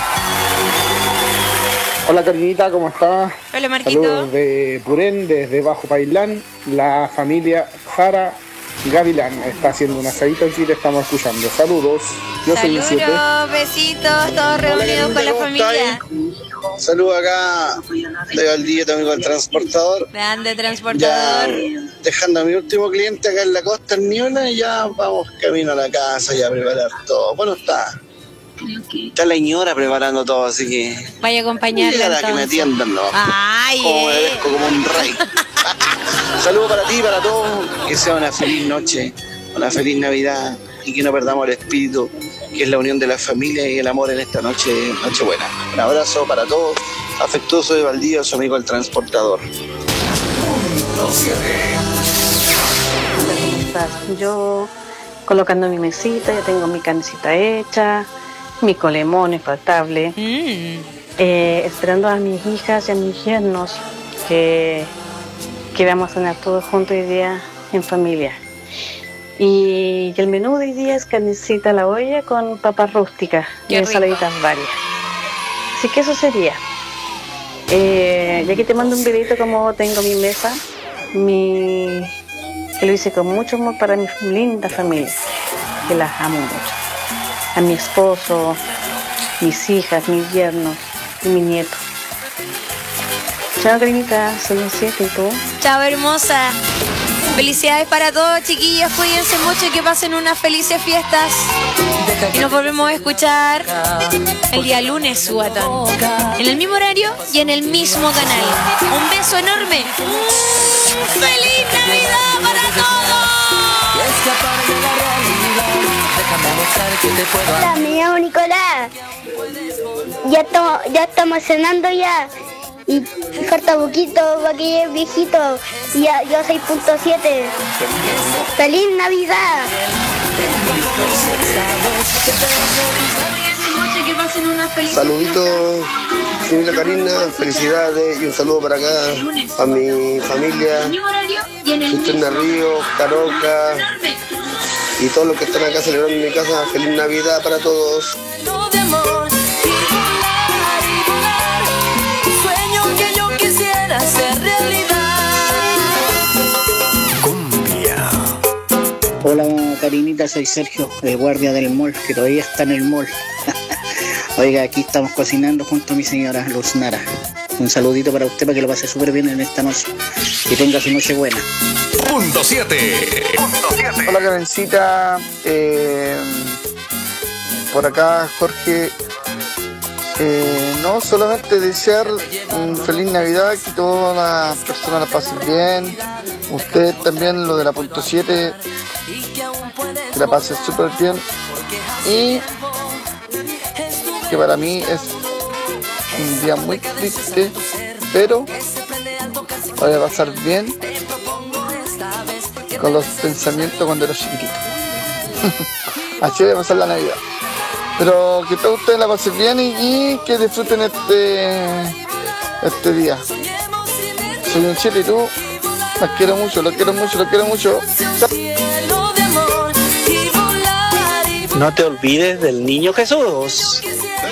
Hola Karinita, ¿cómo estás? Hola Marquito. Saludos de Purén, desde Bajo Pailán, la familia Jara Gavilán está haciendo un asadito aquí, te estamos escuchando. Saludos, yo soy un siete. Saludos, besitos, todos reunidos con la familia. Saludos acá de Valdivia, tu amigo el transportador. Grande Ya transportador. dejando a mi último cliente acá en la costa, en Niona, y ya vamos camino a la casa y a preparar todo. Bueno, está. Está la señora preparando todo, así que. Vaya a acompañarla Llegará que me entonces. atiendan, ¿no? Ay, Como me eh. merezco, como un rey. Saludos para ti y para todos. Que sea una feliz noche, una feliz Navidad y que no perdamos el espíritu, que es la unión de la familia y el amor en esta noche, noche buena. Un abrazo para todos. Afectuoso de Valdivia, su amigo el transportador. Yo colocando mi mesita, ya tengo mi carnecita hecha, mi colemón infaltable, Mm. eh, esperando a mis hijas y a mis yernos que, que vamos a cenar todos juntos hoy día en familia. Y, y el menú de hoy día es carnecita a la olla con papas rústicas y Qué rico. ensaladitas varias. Así que eso sería. Eh, ya que te mando un videito como tengo mi mesa, mi, que lo hice con mucho amor para mi linda familia, que las amo mucho. A mi esposo, mis hijas, mis yernos y mi nieto. Chao, Carinita, soy un siete, ¿y tú? Chao, hermosa. Felicidades para todos, chiquillos. Cuídense mucho y que pasen unas felices fiestas. Y nos volvemos a escuchar el día lunes, Subatón. En el mismo horario y en el mismo canal. Un beso enorme. ¡Feliz Navidad para todos! Hola, me llamo Nicolás. Ya estamos, ya estamos cenando ya. Y falta poquito para que llegue viejito. Y ya, yo seis punto siete. ¡Feliz Navidad! Saluditos, señorita Karina, felicidades y un saludo para acá a mi familia, Cisterna Río, Caroca y todos los que están acá celebrando en mi casa. Feliz Navidad para todos. Sueño que yo quisiera hacer realidad. Cumbia. Hola Karinita, soy Sergio, el guardia del mall, que todavía está en el mall. Oiga, aquí estamos cocinando junto a mi señora Luz Nara. Un saludito para usted para que lo pase súper bien en esta noche. Que tenga su noche buena. Punto siete. Hola Karencita, eh, por acá Jorge. Eh, no, solamente desear un feliz Navidad, que todas las personas la pasen bien. Usted también, lo de la punto siete, que la pasen súper bien. Y que para mí es un día muy triste, pero voy a pasar bien con los pensamientos cuando era chiquitito. Así voy a pasar la Navidad. Pero que todos ustedes la pasen bien y, y que disfruten este, este día. Soy un siete y tú, las quiero mucho, los quiero mucho, los quiero mucho. No te olvides del niño Jesús.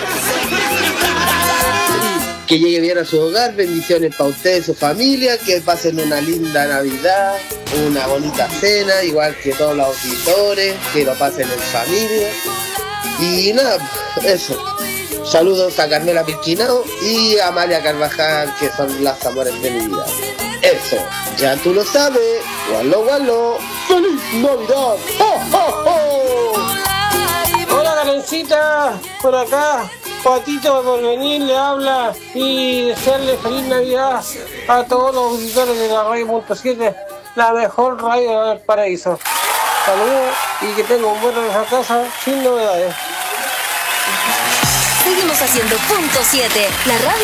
Que llegue bien a su hogar, bendiciones para usted y su familia, que pasen una linda Navidad, una bonita cena, igual que todos los auditores, que lo pasen en familia. Y nada, eso. Saludos a Carmela Pirquinao y a Amalia Carvajal, que son las amores de mi vida. Eso, ya tú lo sabes. Gualo, gualo. ¡Feliz Navidad! ¡Oh, oh, oh! Hola, Karencita, por acá. Patito por venir, le habla y desearle feliz Navidad a todos los auditores de la radio punto siete, la mejor radio del paraíso. Saludos y que tenga un buen regreso a casa sin novedades. Seguimos haciendo punto siete, la radio.